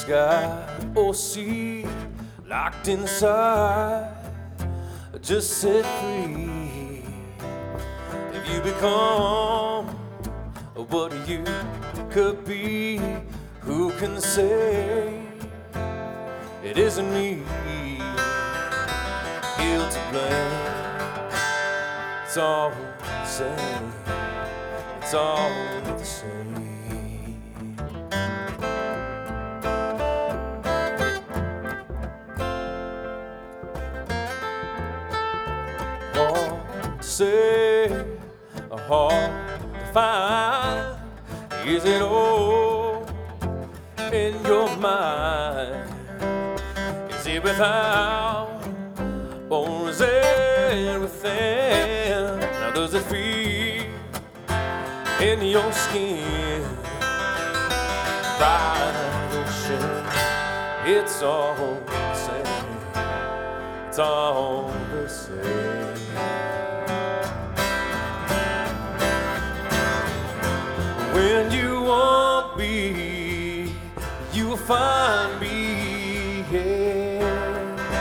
sky or sea, locked inside, just set free. If you become what you could be, who can say it isn't me? Guilt to blame, it's all the same, it's all the same. Hard to say, hard to find. Is it all in your mind? Is it without, or is it within? Now does it feel in your skin? Pride, ocean, it's all the same, it's all the same. When you want me, you will find me here.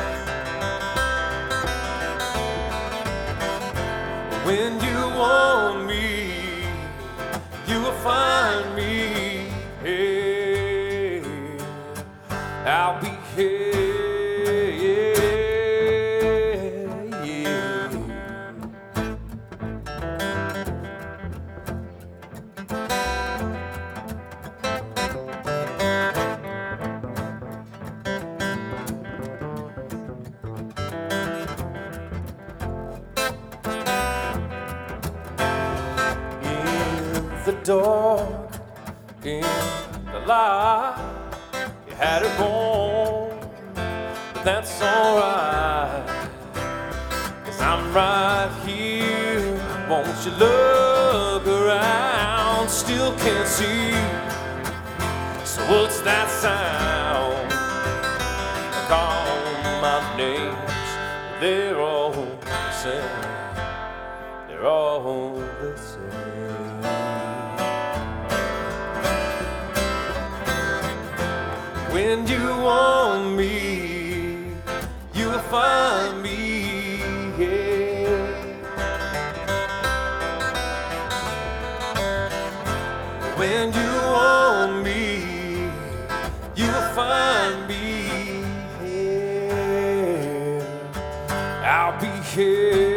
When you want me, you will find me here. I'll be here. The dark, in the light, you had it wrong, but that's alright, 'cause I'm right here. Won't you look around? Still can't see, so what's that sound? Call my names, they're all the same, they're all the same. When you want me, you will find me here. When you want me, you will find me here. I'll be here.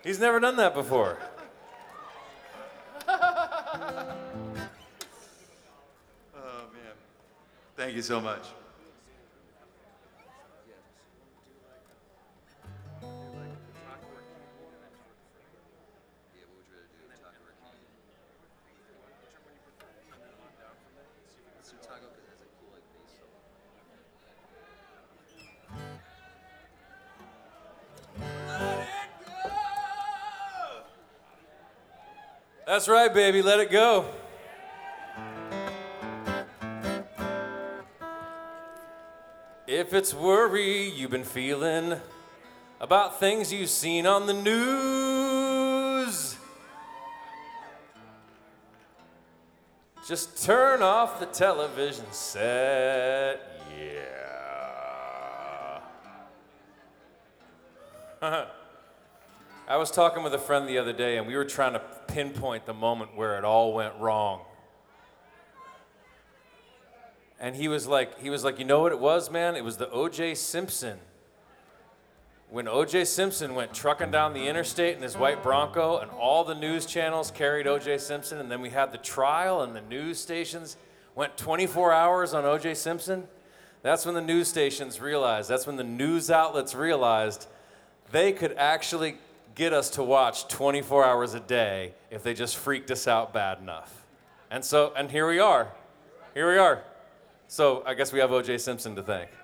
He's never done that before. Oh, man. Thank you so much. That's right, baby, let it go. If it's worry you've been feeling about things you've seen on the news, just turn off the television set, yeah. I was talking with a friend the other day, and we were trying to pinpoint the moment where it all went wrong. And he was like, you know what it was, man? It was the O.J. Simpson. When O.J. Simpson went trucking down the interstate in his white Bronco, and all the news channels carried O.J. Simpson, and then we had the trial, and the news stations went 24 hours on O.J. Simpson. That's when the news stations realized, that's when the news outlets realized they could actually get us to watch 24 hours a day if they just freaked us out bad enough. And here we are. So I guess we have O.J. Simpson to thank.